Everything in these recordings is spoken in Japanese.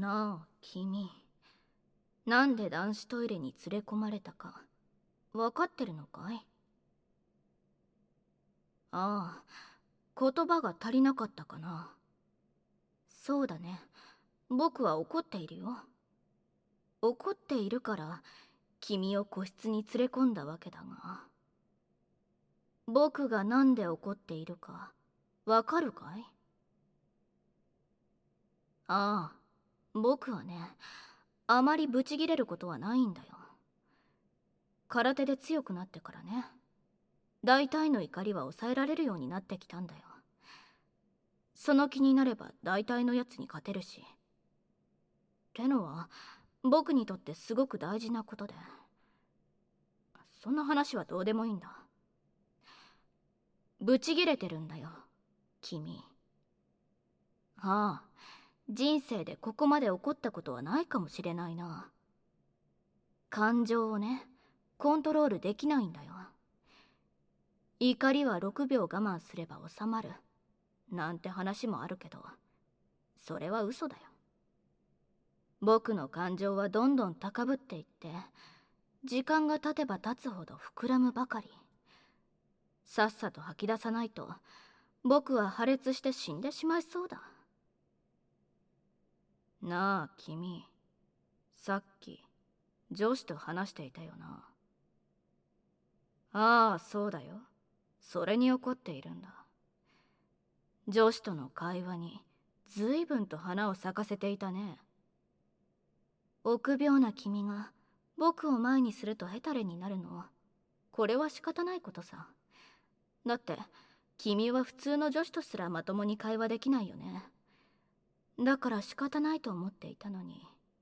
なあ、君。なんで男子トイレに連れ込まれたか、わかってるのかい？ああ、言葉が足りなかったかな。そうだね。僕は怒っているよ。怒っているから、君を個室に連れ込んだわけだが。僕がなんで怒っているか、わかるかい？ああ、僕はね、あまりブチギレることはないんだよ。空手で強くなってからね。大体の怒りは抑えられるようになってきたんだよ。その気になれば大体のやつに勝てるし。ってのは、僕にとってすごく大事なことで。そんな話はどうでもいいんだ。ブチギレてるんだよ、君。ああ、人生でここまで怒ったことはないかもしれないな。感情をね、コントロールできないんだよ。怒りは6秒我慢すれば収まる。なんて話もあるけど、それは嘘だよ。僕の感情はどんどん高ぶっていって、時間が経てば経つほど膨らむばかり。さっさと吐き出さないと、僕は破裂して死んでしまいそうだ。なあ、君。さっき、上司と話していたよな。ああ、そうだよ。それに怒っているんだ。上司との会話に、随分と花を咲かせていたね。臆病な君が、僕を前にするとヘタレになるの。これは仕方ないことさ。だって、君は普通の女子とすらまともに会話できないよね。だから仕方ないと思っていたのに。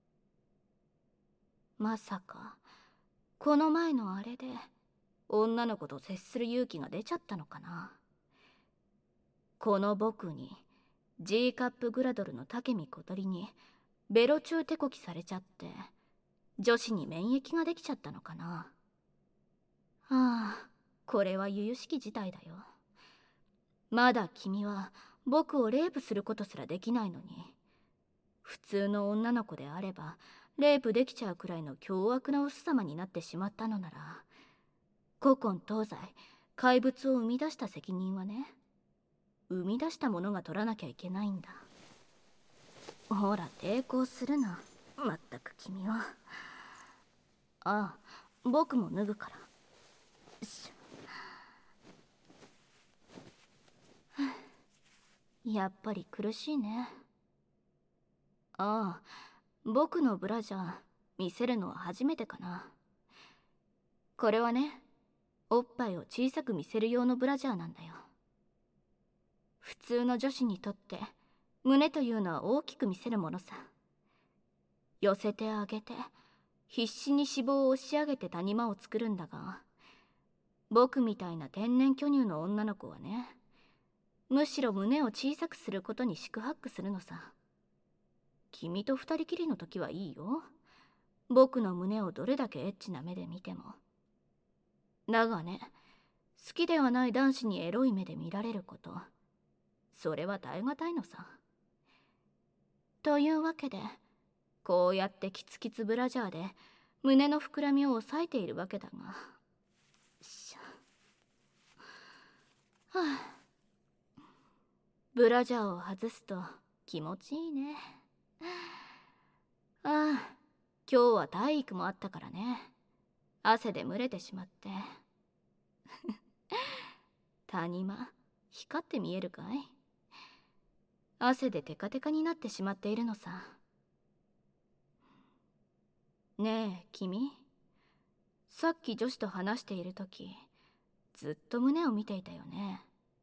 まさか、この前のあれで、女の子と接する勇気が出ちゃったのかな。この僕に、G カップグラドルの武見小鳥に、ベロ中手こきされちゃって、女子に免疫ができちゃったのかな。ああ、これは由々しき事態だよ。まだ君は僕をレイプすることすらできないのに、普通の女の子であればレイプできちゃうくらいの凶悪なお巣様になってしまったのなら、古今東西怪物を生み出した責任はね、生み出したものが取らなきゃいけないんだ。ほら抵抗するな、まったく君は。ああ、僕も脱ぐから。やっぱり苦しいね。ああ、僕のブラジャー見せるのは初めてかな。これはね、おっぱいを小さく見せる用のブラジャーなんだよ。普通の女子にとって胸というのは大きく見せるものさ。寄せてあげて必死に脂肪を押し上げて谷間を作るんだが、僕みたいな天然巨乳の女の子はね、むしろ胸を小さくすることに四苦八苦するのさ。君と二人きりの時はいいよ。僕の胸をどれだけエッチな目で見ても。だがね、好きではない男子にエロい目で見られること、それは耐え難いのさ。というわけで、こうやってキツキツブラジャーで胸の膨らみを抑えているわけだが。はあ、ブラジャーを外すと気持ちいいね。ああ、今日は体育もあったからね。汗で蒸れてしまって。谷間、光って見えるかい？汗でテカテカになってしまっているのさ。ねえ、君。さっき女子と話しているとき、ずっと胸を見ていたよね。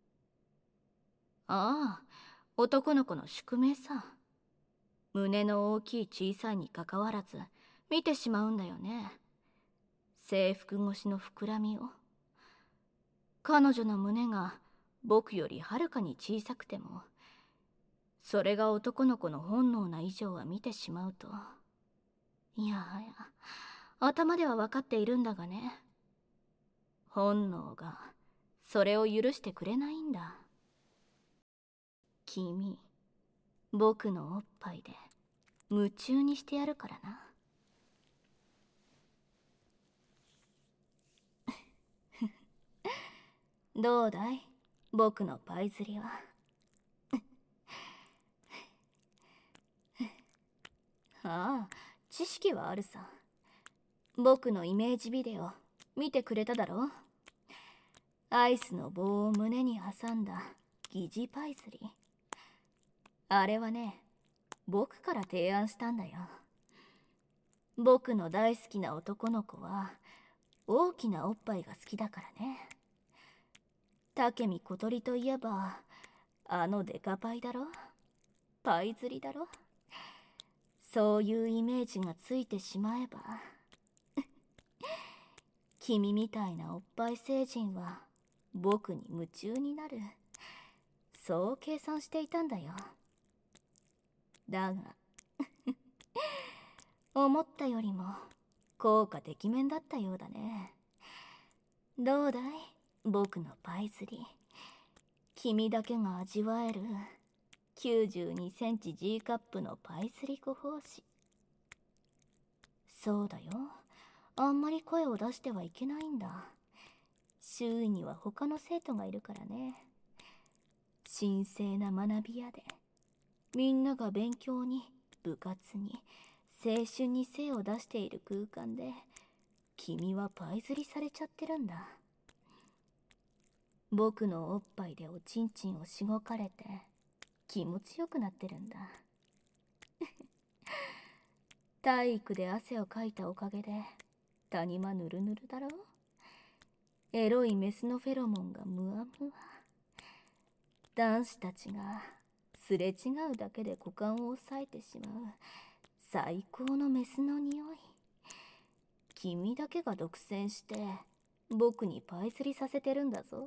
ああ、男の子の宿命さ。胸の大きい小さいにかかわらず、見てしまうんだよね。制服越しの膨らみを。彼女の胸が僕よりはるかに小さくても、それが男の子の本能な以上は見てしまうと。いやはや、頭では分かっているんだがね。本能がそれを許してくれないんだ。君、僕のおっぱいで夢中にしてやるからな。どうだい、僕のパイ釣りは。ああ、知識はあるさ。僕のイメージビデオ見てくれただろ。アイスの棒を胸に挟んだ疑似パイ釣り。あれはね、僕から提案したんだよ。僕の大好きな男の子は大きなおっぱいが好きだからね。武見小鳥といえばあのデカパイだろ、パイ釣りだろ。そういうイメージがついてしまえば君みたいなおっぱい星人は僕に夢中になる、そう計算していたんだよ。だが思ったよりも効果てきめんだったようだね。どうだい、僕のパイ釣り。君だけが味わえる92センチ G カップのパイ釣りご奉仕。そうだよ、あんまり声を出してはいけないんだ。周囲には他の生徒がいるからね。神聖な学び屋で、みんなが勉強に部活に青春に精を出している空間で、君はパイ釣りされちゃってるんだ。僕のおっぱいでおちんちんをしごかれて気持ちよくなってるんだ。体育で汗をかいたおかげで谷間ぬるぬるだろ。エロいメスのフェロモンがムワムワ。男子たちがすれ違うだけで股間を押さえてしまう最高のメスの匂い。君だけが独占して僕にパイ釣りさせてるんだぞ。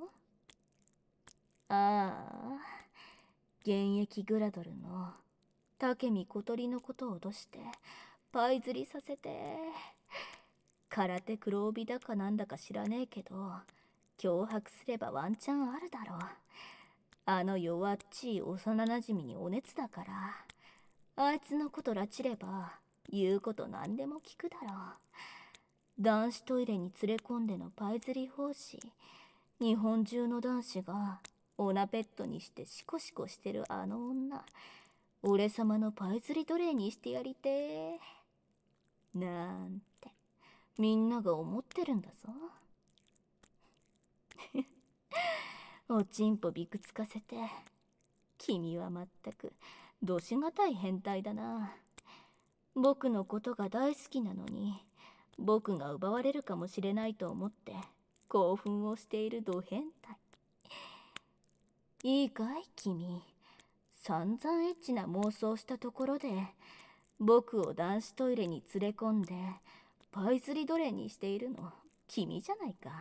ああ、現役グラドルの武見小鳥のことを脅してパイ釣りさせて、空手黒帯だかなんだか知らねえけど脅迫すればワンチャンあるだろう。あの弱っちい幼なじみにお熱だから、あいつのこと拉致れば言うこと何でも聞くだろう。男子トイレに連れ込んでのパイ釣り奉仕、日本中の男子がオナペットにしてシコシコしてるあの女、俺様のパイ釣り奴隷にしてやりてーなんてみんなが思ってるんだぞ。おちんぽびくつかせて、君はまったくどしがたい変態だな。僕のことが大好きなのに、僕が奪われるかもしれないと思って興奮をしているド変態。いいかい君、散々エッチな妄想したところで僕を男子トイレに連れ込んでパイ釣り奴隷にしているの君じゃないか。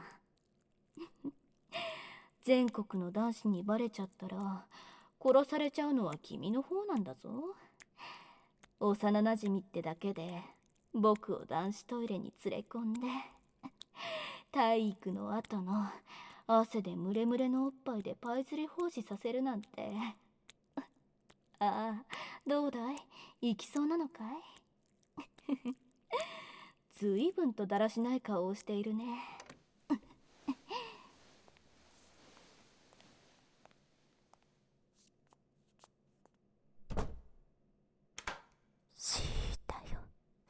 全国の男子にバレちゃったら殺されちゃうのは君の方なんだぞ。幼なじみってだけで僕を男子トイレに連れ込んで、体育の後の汗でムレムレのおっぱいでパイ釣り奉仕させるなんて。ああ、どうだい、行きそうなのかい。ずいぶんとだらしない顔をしているね。 しーだよ、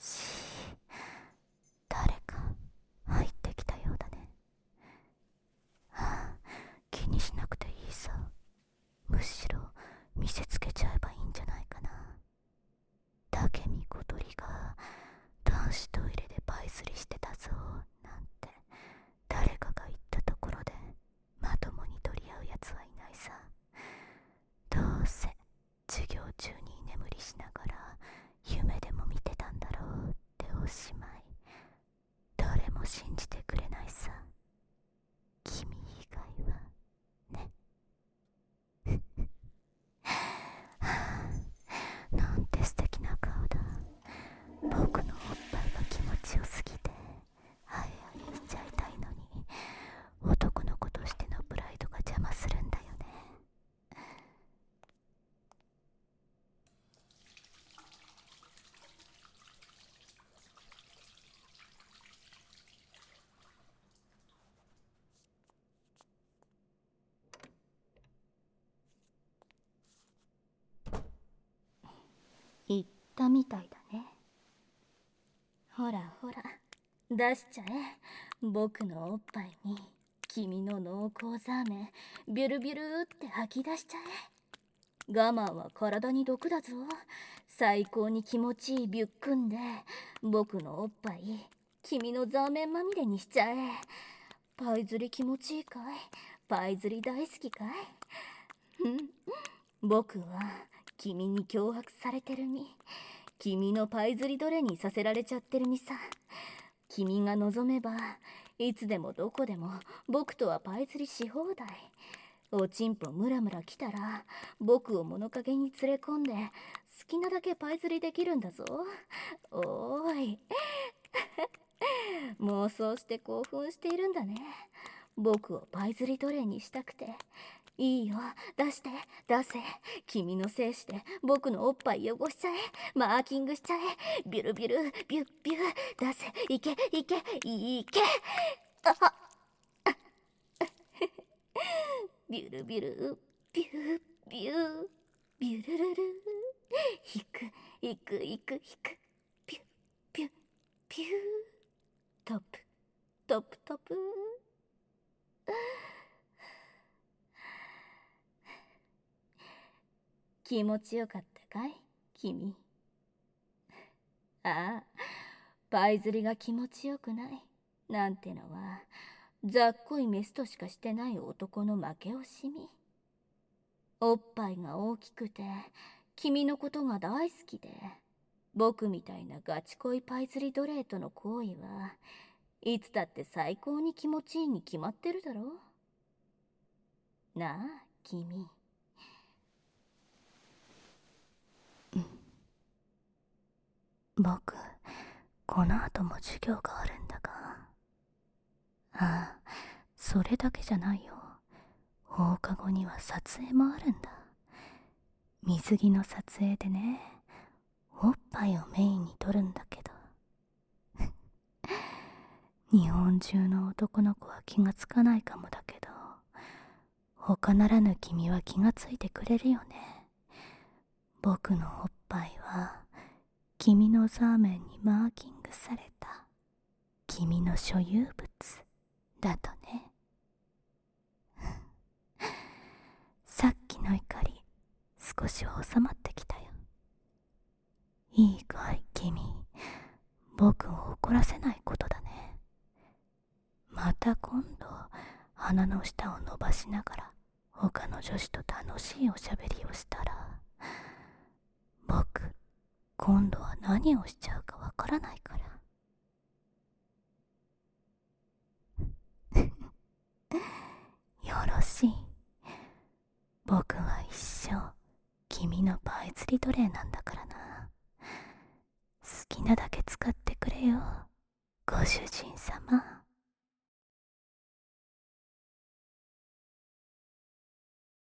誰か入ってきたようだね。はあ、気にしなくていいさ。むしろ見せつけちゃえばいいんじゃないかな。武見小鳥が男子トイレでパイ釣りしてたぞなんて誰かが言ったところでまともに取り合うやつはいないさ。どうせ授業中に居眠りしながら夢でも見てたんだろうっておしまい。誰も信じてくれないさ、君以外はね。はあ、なんて素敵な顔だ。僕のおっぱいが気持ちよすぎてあえあえしちゃいたいのに、男の子としてのプライドが邪魔するんだよね。 たみたいだね。ほらほら、出しちゃえ。僕のおっぱいに君の濃厚ザーメンビュルビュルって吐き出しちゃえ。我慢は体に毒だぞ。最高に気持ちいいビュックンで僕のおっぱい君のザーメンまみれにしちゃえ。パイ釣り気持ちいいかい？パイ釣り大好きかい？僕は君に脅迫されてる身。君のパイ釣り奴隷にさせられちゃってる身さ。君が望めばいつでもどこでも僕とはパイ釣りし放題。おちんぽムラムラ来たら僕を物陰に連れ込んで好きなだけパイ釣りできるんだぞ。おーい妄想して興奮しているんだね。僕をパイ釣り奴隷にしたくて。いいよ、出して、出せ。君の精子で僕のおっぱい汚しちゃえ。マーキングしちゃえ。ビュルビュル、ビュッビュ出せ。いけ、いけ、いけ。ビュルビュル、ビュビュビュルルル。引く、引く、引く、引く。ピュッ、ピュッ、ピュー。トップ、トップ、トップ。気持ちよかったかい君。ああ、パイ釣りが気持ちよくないなんてのはざっこいメスとしかしてない男の負け惜しみ。おっぱいが大きくて君のことが大好きで僕みたいなガチ恋パイ釣り奴隷との行為はいつだって最高に気持ちいいに決まってるだろなあ君。 僕、この後も授業があるんだが。ああ、それだけじゃないよ。放課後には撮影もあるんだ。水着の撮影でね、おっぱいをメインに撮るんだけど。日本中の男の子は気がつかないかもだけど、他ならぬ君は気がついてくれるよね。僕のおっぱいは君のザーメンにマーキングされた君の所有物だとね。さっきの怒り少しは収まってきたよ。いいかい君、僕を怒らせないことだね。また今度鼻の下を伸ばしながら他の女子と楽しいおしゃべりをしたら、僕今度は何をしちゃうかわからないから。よろしい。僕は一生君のパイ釣り奴隷なんだからな。好きなだけ使ってくれよ、ご主人様。